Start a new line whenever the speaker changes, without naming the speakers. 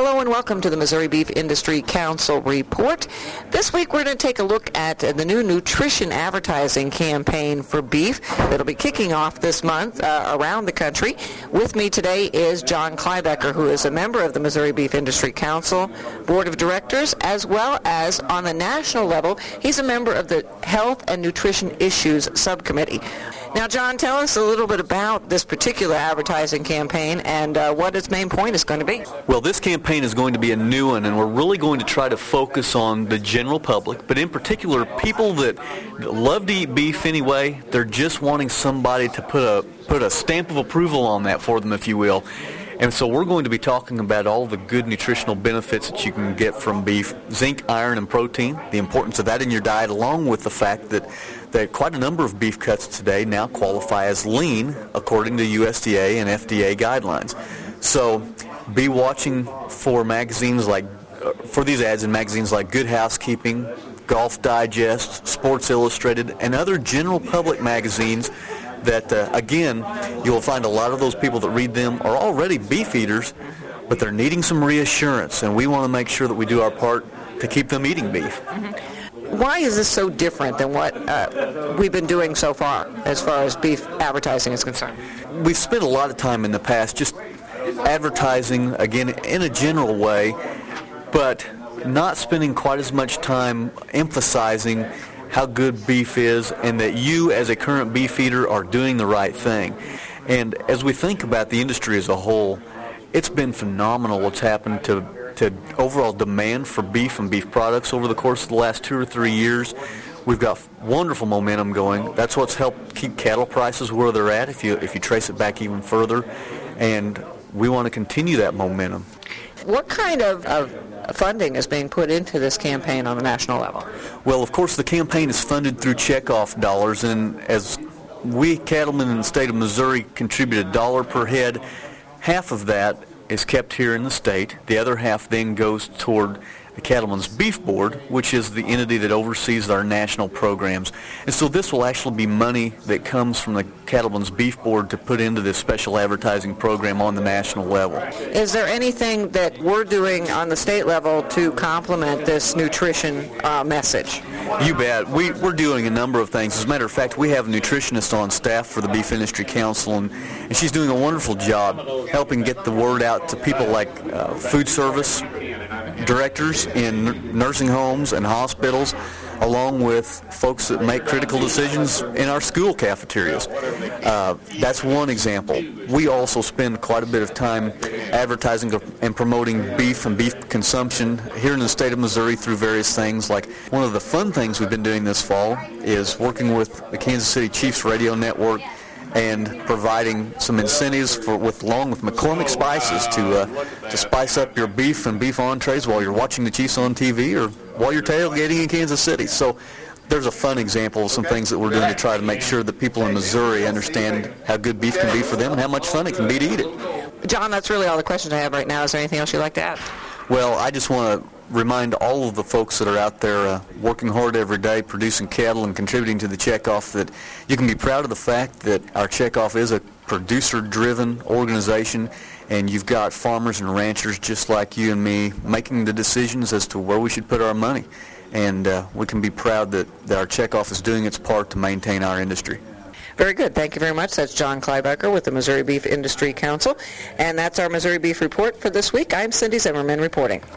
Hello and welcome to the Missouri Beef Industry Council Report. This week we're going to take a look at the new nutrition advertising campaign for beef that'll be kicking off this month around the country. With me today is John Kleibecker, who is a member of the Missouri Beef Industry Council Board of Directors, as well as on the national level, he's a member of the Health and Nutrition Issues Subcommittee. Now, John, tell us a little bit about this particular advertising campaign and what its main point is going to be.
Well, this campaign is going to be a new one, and we're really going to try to focus on the general public, but in particular, people that love to eat beef anyway. They're just wanting somebody to put a stamp of approval on that for them, if you will. And so we're going to be talking about all the good nutritional benefits that you can get from beef: zinc, iron, and protein, the importance of that in your diet, along with the fact that quite a number of beef cuts today now qualify as lean according to USDA and FDA guidelines. So be watching for magazines for these ads in magazines like Good Housekeeping, Golf Digest, Sports Illustrated, and other general public magazines that, again, you'll find a lot of those people that read them are already beef eaters, but they're needing some reassurance, and we want to make sure that we do our part to keep them eating beef.
Mm-hmm. Why is this so different than what we've been doing so far as beef advertising is concerned?
We've spent a lot of time in the past just advertising, again, in a general way, but not spending quite as much time emphasizing how good beef is and that you as a current beef eater are doing the right thing. And as we think about the industry as a whole, it's been phenomenal what's happened to overall demand for beef and beef products over the course of the last 2 or 3 years. We've got wonderful momentum going. That's what's helped keep cattle prices where they're at if you trace it back even further. And we want to continue that momentum.
What kind of funding is being put into this campaign on the national level?
Well, of course, the campaign is funded through checkoff dollars, and as we cattlemen in the state of Missouri contribute $1 per head, half of that is kept here in the state. The other half then goes toward the Cattlemen's Beef Board, which is the entity that oversees our national programs. And so this will actually be money that comes from the Cattlemen's Beef Board to put into this special advertising program on the national level.
Is there anything that we're doing on the state level to complement this nutrition message?
You bet. We're doing a number of things. As a matter of fact, we have a nutritionist on staff for the Beef Industry Council, and she's doing a wonderful job helping get the word out to people like food service directors in nursing homes and hospitals, along with folks that make critical decisions in our school cafeterias. That's one example. We also spend quite a bit of time advertising and promoting beef and beef consumption here in the state of Missouri through various things. Like, one of the fun things we've been doing this fall is working with the Kansas City Chiefs radio network and providing some incentives along with McCormick Spices to spice up your beef and beef entrees while you're watching the Chiefs on TV or while you're tailgating in Kansas City. So there's a fun example of some things that we're doing to try to make sure that people in Missouri understand how good beef can be for them and how much fun it can be to eat it.
John, that's really all the questions I have right now. Is there anything else you'd like to add?
Well, I just want to remind all of the folks that are out there working hard every day, producing cattle and contributing to the checkoff, that you can be proud of the fact that our checkoff is a producer-driven organization, and you've got farmers and ranchers just like you and me making the decisions as to where we should put our money. And we can be proud that our checkoff is doing its part to maintain our industry.
Very good. Thank you very much. That's John Kleibecker with the Missouri Beef Industry Council. And that's our Missouri Beef Report for this week. I'm Cindy Zimmerman reporting.